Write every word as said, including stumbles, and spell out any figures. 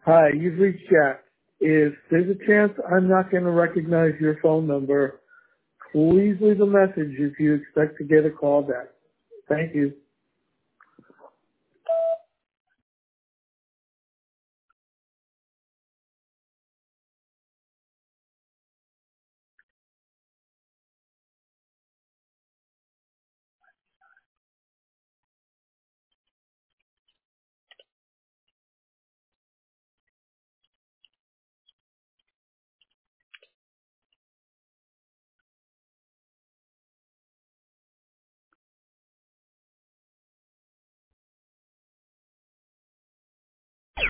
Hi, you've reached Jack. If there's a chance I'm not going to recognize your phone number, please leave a message if you expect to get a call back. Thank you.